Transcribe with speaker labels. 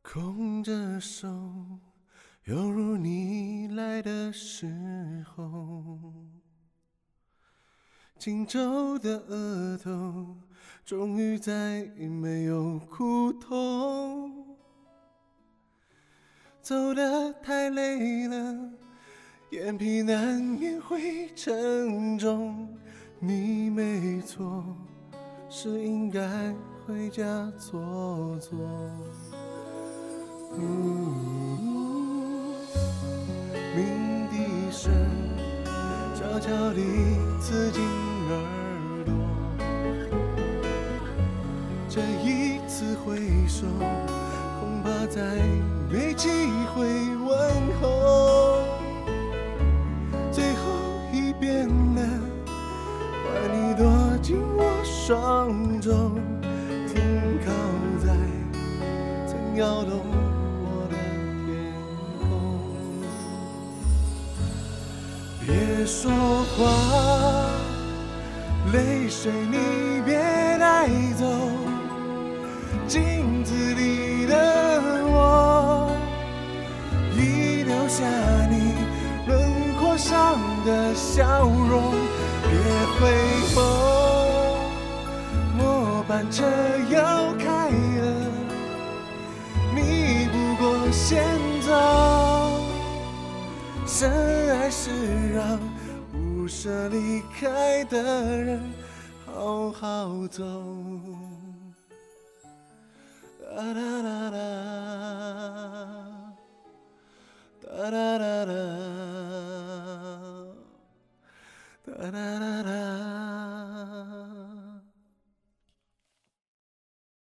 Speaker 1: 空着手，犹如你来的时候。紧皱的额头，终于再没有苦痛。走得太累了，眼皮难免会沉重。你没错，是应该回家坐坐。鸣笛声悄悄地刺进耳朵，这一次回首，恐怕再没机会问候。最后一遍了，换你躲进我双中，停靠在曾摇动我的天空。别说话，泪水你别带走，镜子里的我，已留下你轮廓上的笑容。别回头，末班车要开了，你不过先走。深爱是让不舍离开的人好好走。哒哒